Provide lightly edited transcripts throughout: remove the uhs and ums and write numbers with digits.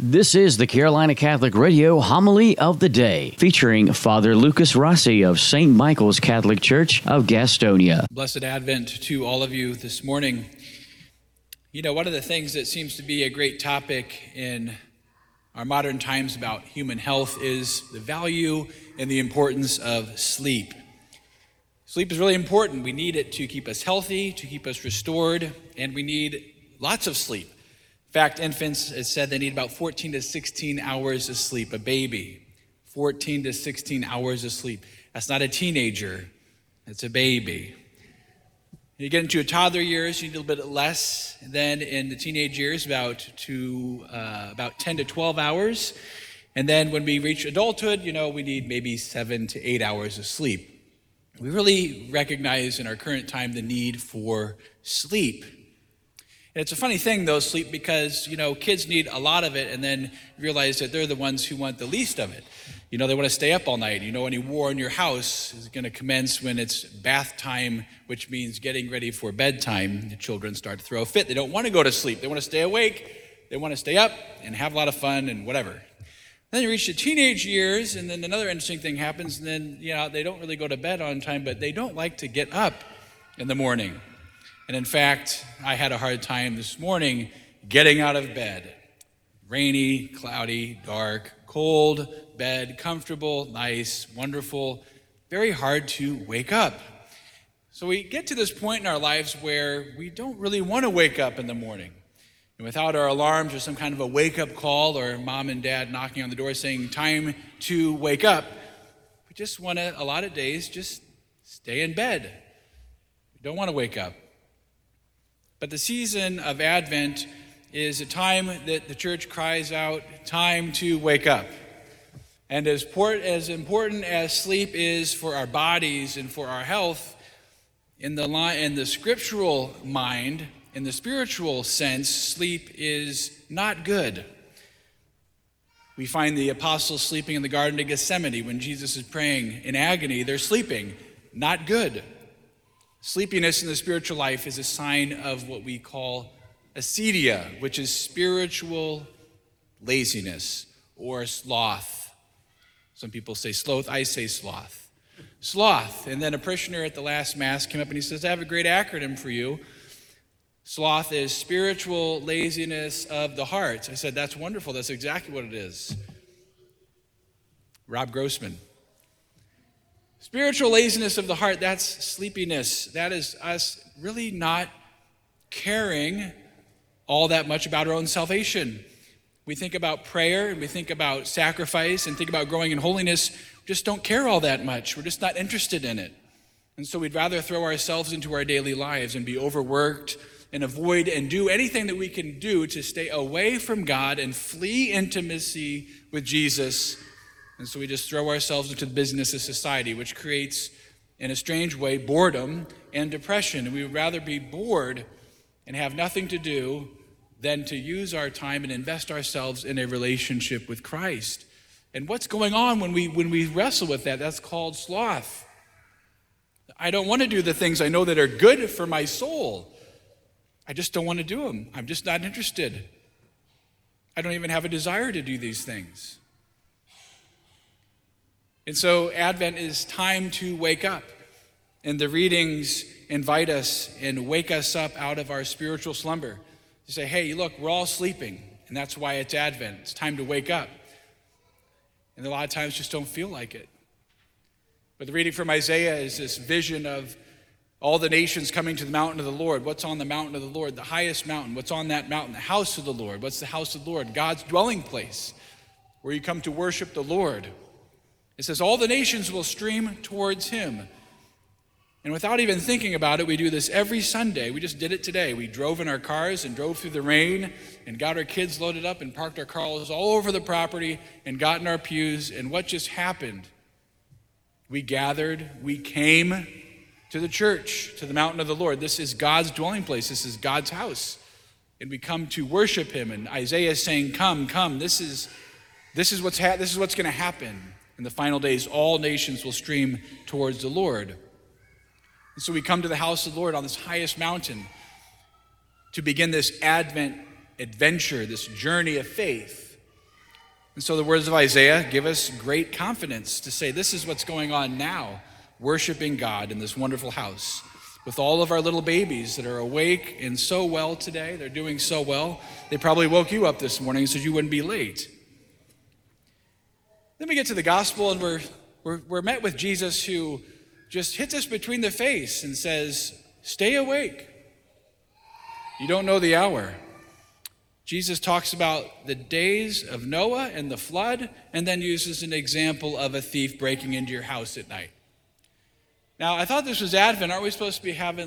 This is the Carolina Catholic Radio Homily of the Day, featuring Father Lucas Rossi of St. Michael's Catholic Church of Gastonia. Blessed Advent to all of you this morning. You know, one of the things that seems to be a great topic in our modern times about human health is the value and the importance of sleep. Sleep is really important. We need it to keep us healthy, to keep us restored, and we need lots of sleep. In fact, infants, it's said they need about 14 to 16 hours of sleep. A baby, 14 to 16 hours of sleep. That's not a teenager, it's a baby. You get into your toddler years, you need a little bit less than in the teenage years, about 10 to 12 hours. And then when we reach adulthood, we need maybe 7 to 8 hours of sleep. We really recognize in our current time the need for sleep. And it's a funny thing, though, sleep, because, kids need a lot of it and then realize that they're the ones who want the least of it. They want to stay up all night. Any war in your house is going to commence when it's bath time, which means getting ready for bedtime. The children start to throw a fit. They don't want to go to sleep. They want to stay awake. They want to stay up and have a lot of fun and whatever. Then you reach the teenage years, and then another interesting thing happens, and then, they don't really go to bed on time, but they don't like to get up in the morning. And in fact, I had a hard time this morning getting out of bed. Rainy, cloudy, dark, cold, bed, comfortable, nice, wonderful, very hard to wake up. So we get to this point in our lives where we don't really want to wake up in the morning. And without our alarms or some kind of a wake-up call or mom and dad knocking on the door saying, time to wake up, we just want to, a lot of days, just stay in bed. We don't want to wake up. But the season of Advent is a time that the church cries out, time to wake up. And as important as sleep is for our bodies and for our health, in the scriptural mind, in the spiritual sense, sleep is not good. We find the apostles sleeping in the Garden of Gethsemane when Jesus is praying in agony. They're sleeping, not good. Sleepiness in the spiritual life is a sign of what we call acedia, which is spiritual laziness or sloth. Some people say sloth, I say sloth. Sloth. And then a parishioner at the last Mass came up and he says, I have a great acronym for you. Sloth is spiritual laziness of the heart. I said, that's wonderful. That's exactly what it is. Rob Grossman. Spiritual laziness of the heart, that's sleepiness. That is us really not caring all that much about our own salvation. We think about prayer and we think about sacrifice and think about growing in holiness. We just don't care all that much. We're just not interested in it. And so we'd rather throw ourselves into our daily lives and be overworked and avoid and do anything that we can do to stay away from God and flee intimacy with Jesus. And so we just throw ourselves into the business of society, which creates, in a strange way, boredom and depression. And we would rather be bored and have nothing to do than to use our time and invest ourselves in a relationship with Christ. And what's going on when we wrestle with that? That's called sloth. I don't want to do the things I know that are good for my soul. I just don't want to do them. I'm just not interested. I don't even have a desire to do these things. And so Advent is time to wake up. And the readings invite us and wake us up out of our spiritual slumber. To say, hey, look, we're all sleeping. And that's why it's Advent. It's time to wake up. And a lot of times just don't feel like it. But the reading from Isaiah is this vision of all the nations coming to the mountain of the Lord. What's on the mountain of the Lord? The highest mountain. What's on that mountain? The house of the Lord. What's the house of the Lord? God's dwelling place, where you come to worship the Lord. It says all the nations will stream towards him. And without even thinking about it, we do this every Sunday. We just did it today. We drove in our cars and drove through the rain and got our kids loaded up and parked our cars all over the property and got in our pews. And what just happened? We gathered, we came to the church, to the mountain of the Lord. This is God's dwelling place. This is God's house. And we come to worship him. And Isaiah is saying, come. This is what's going to happen. In the final days, all nations will stream towards the Lord. And so we come to the house of the Lord on this highest mountain to begin this Advent adventure, this journey of faith. And so the words of Isaiah give us great confidence to say this is what's going on now, worshiping God in this wonderful house with all of our little babies that are awake and so well today. They're doing so well. They probably woke you up this morning so you wouldn't be late. Then we get to the gospel and we're met with Jesus, who just hits us between the face and says, stay awake. You don't know the hour. Jesus talks about the days of Noah and the flood, and then uses an example of a thief breaking into your house at night. Now, I thought this was Advent. Aren't we supposed to be having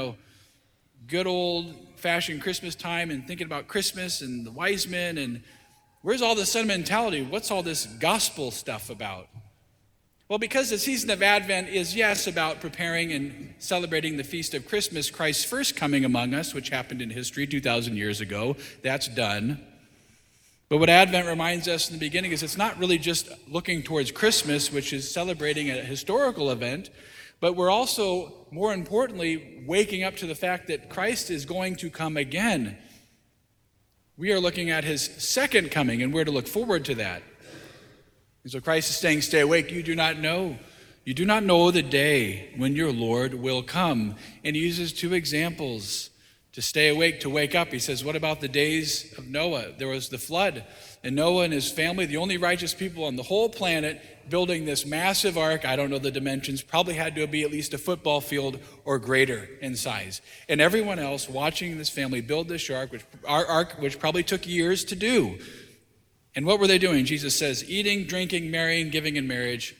good old-fashioned Christmas time and thinking about Christmas and the wise men? And where's all this sentimentality? What's all this gospel stuff about? Well, because the season of Advent is, yes, about preparing and celebrating the feast of Christmas, Christ's first coming among us, which happened in history 2,000 years ago. That's done. But what Advent reminds us in the beginning is it's not really just looking towards Christmas, which is celebrating a historical event, but we're also, more importantly, waking up to the fact that Christ is going to come again. We are looking at his second coming, and we're to look forward to that. And so Christ is saying, stay awake. You do not know. You do not know the day when your Lord will come. And he uses two examples to stay awake, to wake up. He says, what about the days of Noah? There was the flood, and Noah and his family, the only righteous people on the whole planet, building this massive ark. I don't know the dimensions, probably had to be at least a football field or greater in size. And everyone else watching this family build this ark, which probably took years to do. And what were they doing? Jesus says, eating, drinking, marrying, giving in marriage.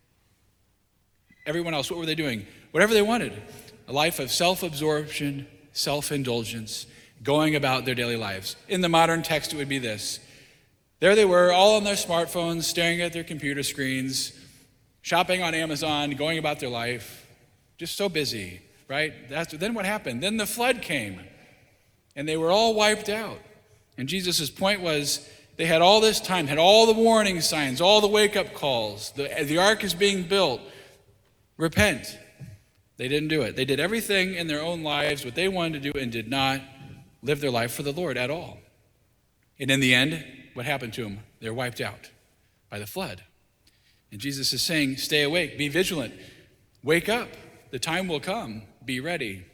Everyone else, what were they doing? Whatever they wanted. A life of self-absorption, self-indulgence, going about their daily lives. In the modern text, it would be this. There they were, all on their smartphones, staring at their computer screens, shopping on Amazon, going about their life, just so busy, right? Then what happened? Then the flood came, and they were all wiped out. And Jesus' point was, they had all this time, had all the warning signs, all the wake-up calls. The ark is being built. Repent. They didn't do it. They did everything in their own lives, what they wanted to do, and did not live their life for the Lord at all. And in the end, what happened to them? They're wiped out by the flood. And Jesus is saying, stay awake, be vigilant, wake up. The time will come. Be ready.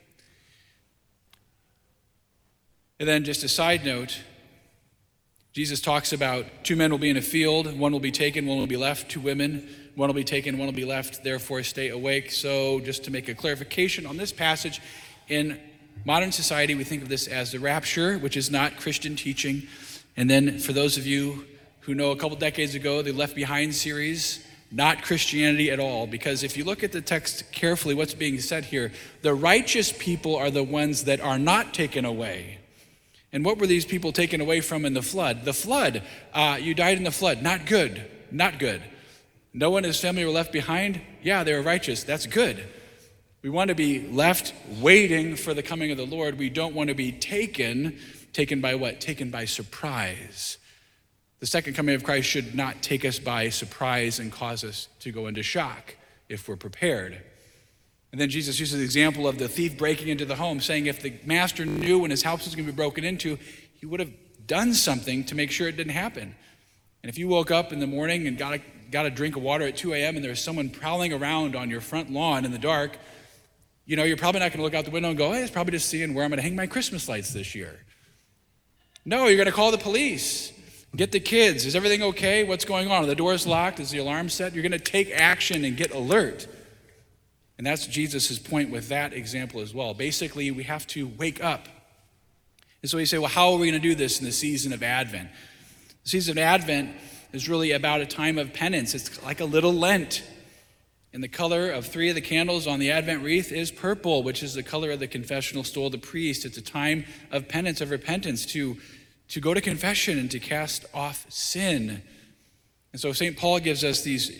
And then just a side note, Jesus talks about 2 men will be in a field, one will be taken, one will be left, 2 women, one will be taken, one will be left, therefore stay awake. So just to make a clarification on this passage, in modern society we think of this as the rapture, which is not Christian teaching. And then for those of you who know a couple decades ago, the Left Behind series, not Christianity at all, because if you look at the text carefully, what's being said here, the righteous people are the ones that are not taken away. And what were these people taken away from in the flood? The flood, you died in the flood. Not good, not good. Noah and his family were left behind. Yeah, they were righteous. That's good. We want to be left waiting for the coming of the Lord. We don't want to be taken by what? Taken by surprise. The second coming of Christ should not take us by surprise and cause us to go into shock if we're prepared. And then Jesus uses the example of the thief breaking into the home, saying if the master knew when his house was going to be broken into, he would have done something to make sure it didn't happen. And if you woke up in the morning and got a drink of water at 2 a.m. and there's someone prowling around on your front lawn in the dark, you're probably not going to look out the window and go, hey, it's probably just seeing where I'm going to hang my Christmas lights this year. No, you're going to call the police. Get the kids. Is everything okay? What's going on? Are the doors locked? Is the alarm set? You're going to take action and get alert. And that's Jesus' point with that example as well. Basically, we have to wake up. And so you say, well, how are we going to do this in the season of Advent? The season of Advent is really about a time of penance. It's like a little Lent. And the color of 3 of the candles on the Advent wreath is purple, which is the color of the confessional stole of the priest. It's a time of penance, of repentance, to go to confession and to cast off sin. And so St. Paul gives us these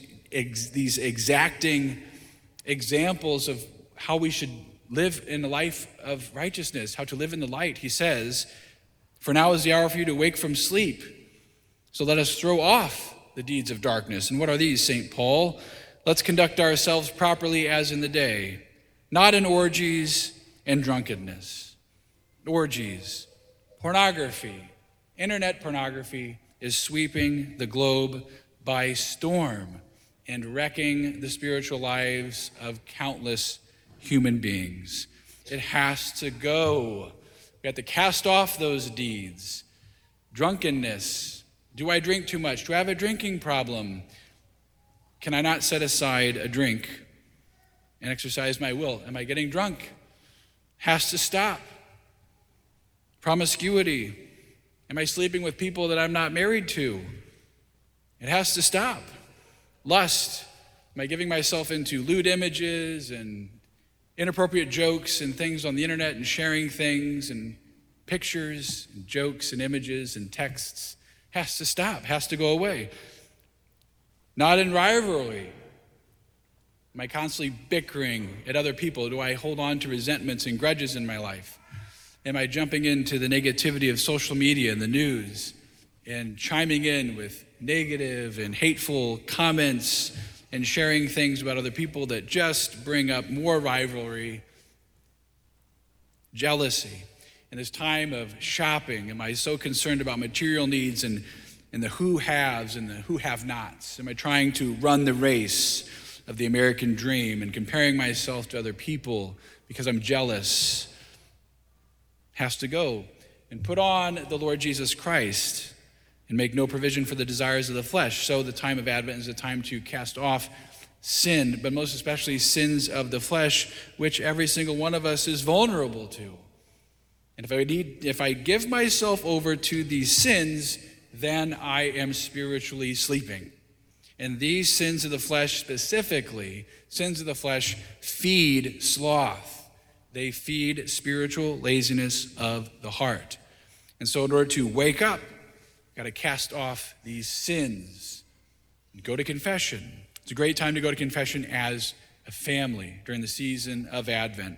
exacting examples of how we should live in the life of righteousness, how to live in the light. He says, for now is the hour for you to wake from sleep. So let us throw off the deeds of darkness. And what are these, St. Paul? Let's conduct ourselves properly as in the day, not in orgies and drunkenness. Orgies, pornography, internet pornography, is sweeping the globe by storm and wrecking the spiritual lives of countless human beings. It has to go. We have to cast off those deeds. Drunkenness. Do I drink too much? Do I have a drinking problem? Can I not set aside a drink and exercise my will? Am I getting drunk? Has to stop. Promiscuity. Am I sleeping with people that I'm not married to? It has to stop. Lust. Am I giving myself into lewd images and inappropriate jokes and things on the internet and sharing things and pictures and jokes and images and texts? Has to stop, has to go away. Not in rivalry. Am I constantly bickering at other people? Do I hold on to resentments and grudges in my life? Am I jumping into the negativity of social media and the news and chiming in with negative and hateful comments and sharing things about other people that just bring up more rivalry, jealousy? In this time of shopping, am I so concerned about material needs and the who-haves and the who-have-nots? Am I trying to run the race of the American dream and comparing myself to other people because I'm jealous? Has to go. And put on the Lord Jesus Christ and make no provision for the desires of the flesh. So the time of Advent is a time to cast off sin, but most especially sins of the flesh, which every single one of us is vulnerable to. And if I give myself over to these sins, then I am spiritually sleeping. And these sins of the flesh specifically, sins of the flesh feed sloth. They feed spiritual laziness of the heart. And so in order to wake up, you've got to cast off these sins and go to confession. It's a great time to go to confession as a family during the season of Advent.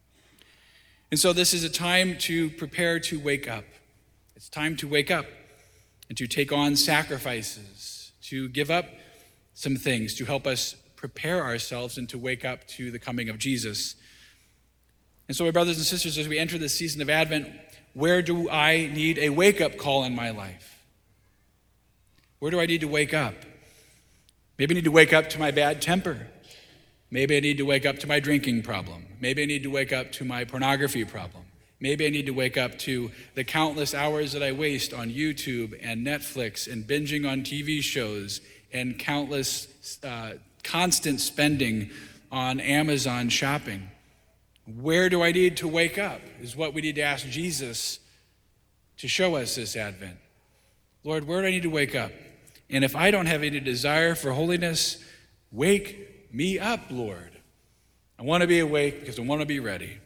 And so this is a time to prepare to wake up. It's time to wake up and to take on sacrifices, to give up some things to help us prepare ourselves and to wake up to the coming of Jesus. And so, my brothers and sisters, as we enter this season of Advent, where do I need a wake-up call in my life? Where do I need to wake up? Maybe I need to wake up to my bad temper. Maybe I need to wake up to my drinking problem. Maybe I need to wake up to my pornography problem. Maybe I need to wake up to the countless hours that I waste on YouTube and Netflix and binging on TV shows and countless constant spending on Amazon shopping. Where do I need to wake up is what we need to ask Jesus to show us this Advent. Lord, where do I need to wake up? And if I don't have any desire for holiness, wake me up, Lord. I want to be awake because I want to be ready.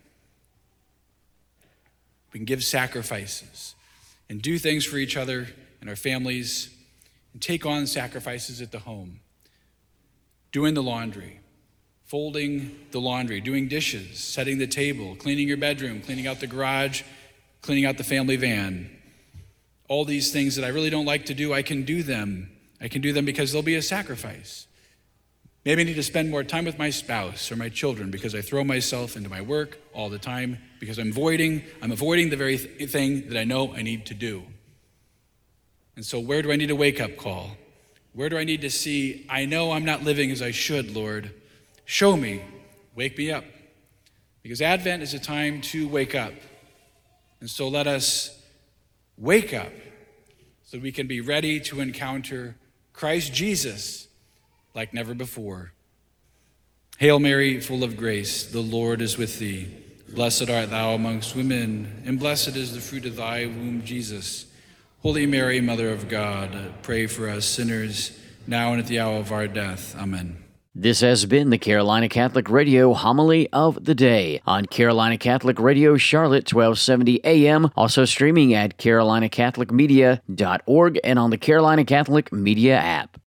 We can give sacrifices and do things for each other and our families and take on sacrifices at the home. Doing the laundry, folding the laundry, doing dishes, setting the table, cleaning your bedroom, cleaning out the garage, cleaning out the family van. All these things that I really don't like to do, I can do them. I can do them because there'll be a sacrifice. Maybe I need to spend more time with my spouse or my children because I throw myself into my work all the time because I'm avoiding the very thing that I know I need to do. And so where do I need a wake-up call? Where do I need to see, I know I'm not living as I should, Lord. Show me, wake me up. Because Advent is a time to wake up. And so let us wake up so we can be ready to encounter Christ Jesus like never before. Hail Mary, full of grace, the Lord is with thee. Blessed art thou amongst women, and blessed is the fruit of thy womb, Jesus. Holy Mary, Mother of God, pray for us sinners, now and at the hour of our death. Amen. This has been the Carolina Catholic Radio Homily of the Day on Carolina Catholic Radio Charlotte, 1270 AM, also streaming at carolinacatholicmedia.org and on the Carolina Catholic Media app.